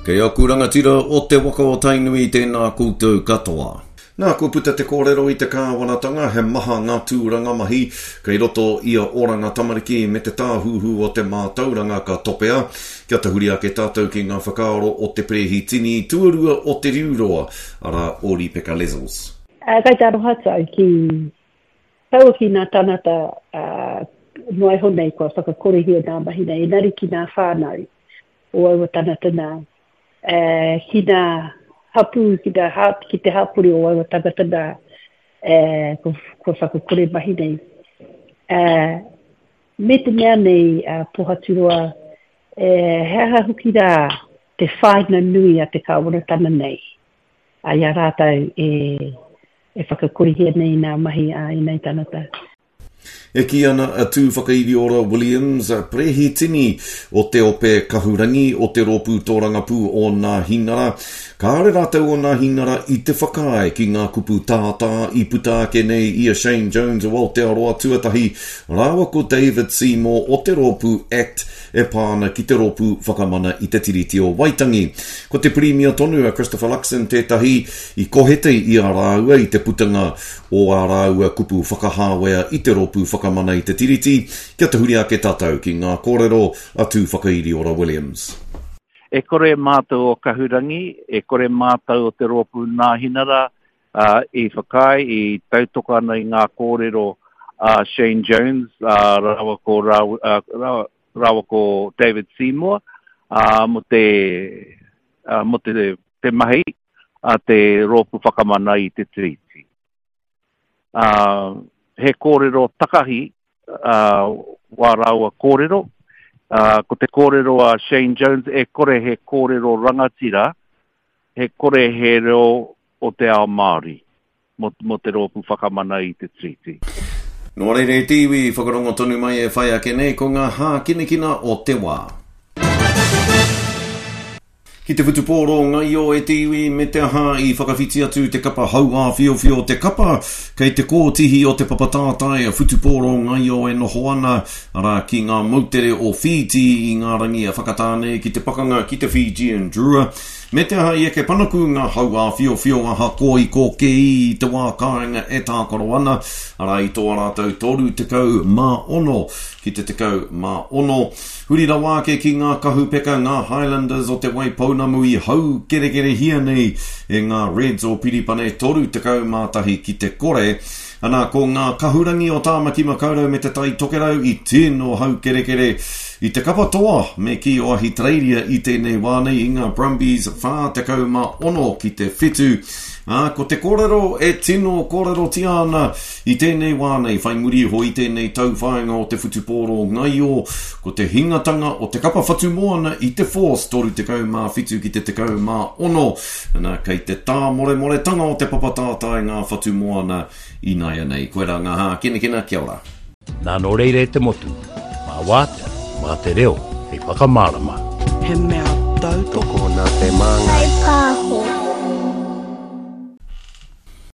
Kei aku rangatira o te waka o tainui tēnā koutou katoa. Nā ko puta te kōrero i te kāwanatanga, he maha ngā tūranga mahi, kei roto ia oranga tamariki me te tāhuhu o te mātauranga ka topea, kia tahuri ake tātou ki ngā whakaaro o te prehitini, tuarua o te riuroa, ara Ori Peka Lezels. Kai tāro hata ki tau ki nā tanata noai honei kua whakakorehia nā mahi nei, nari ki nā whānau o aua tanata nā. Ki nā hapu, ki te hapuri o aua tangata nā kua whakakore mahi nei. Me te mea nei pohaturoa, hea huki rā te whaina nui a te kāwanatanga nei. Ia rātau e whakakorehia nei nā mahi i nei tanata. E ki ana a tū whakairiora Williams, prehitini o te ope kahurangi o te rōpū tōrangapū o ngā hinara. Ka are rātou o ngā hinara i te whakae ki ngā kupu tātā i puta ake nei ia Shane Jones o Aotearoa tuatahi. Rāua ko David Seymour o te rōpū Act e pāna ki te rōpū whakamana i te tiriti o Waitangi. Ko te Premier tonu a Christopher Luxon tētahi i kohete i a rāua i te putanga o a rāua kupu whakahāwea i te rōpū whakamana i te tiriti. Kia te huri ake tātou ki ngā kōrero a tū whakairi ora Williams. E kore mātou o kahurangi, e kore mātou o te rōpū nā hinara i whakai, i tautoka ana i ngā kōrero Shane Jones, rawa ko David Seymour, mo te mahi, te rōpū whakamana i te tiriti. He kōrero takahi, wā rawa kōrero, ko te kōrero a Shane Jones, e kore he kōrero rangatira, he kore he reo o te ao Māori, mo te rōpū whakamana i te tiriti. Nō reire tiwi, whakarongo tonu mai e whai ake nei ko ngā hā kinekina o te wā. Ki te whutupōro ngai o e tiwi me te aha i whakawhiti atu te kapa hauā whio te kapa kei te kōtihi o te papatātai a whutupōro ngai o e noho ana ara ki ngā mautere o Fiji i ngā rangi a whakatāne ki te pakanga ki te Fijian Drua. Me te aha i eke panaku ngā hauā whio aha koi ko kei i te wā kāinga e tākoro ana ara i tō rātou toru te kau mā ono ki te kau mā ono. Hurira wāke ki ngā kahupeka ngā Highlanders o te Waipounamu i hau kere hia nei e ngā Reds o Piripane toru te kau mātahi ki te kore. Ana ko ngā kahurangi o Tāmaki Makaurau me te tai tokerau i tēnō hau kere i te kapatoa me ki o ahi treiria i tēnei wānei i ngā Brumbies whā te kau mā ono ki te whetu. Ko te kōrero e tino kōrero tiana i tēnei wānei whai muri ho i tēnei tauwhāinga o te whutupōro ngai o ko te hingatanga o te kapa whatu moana i te force toru te kau mā whitu ki te kau mā ono. Nā kei te tā more tanga o te papatātai ngā whatu moana i nai anei. Koe rā ngā hā kinekina kia ora. Nā no reire te motu, mā wāta, mā te reo, hei whakamārama. He mea tautoko nā te manga. Hei pāho.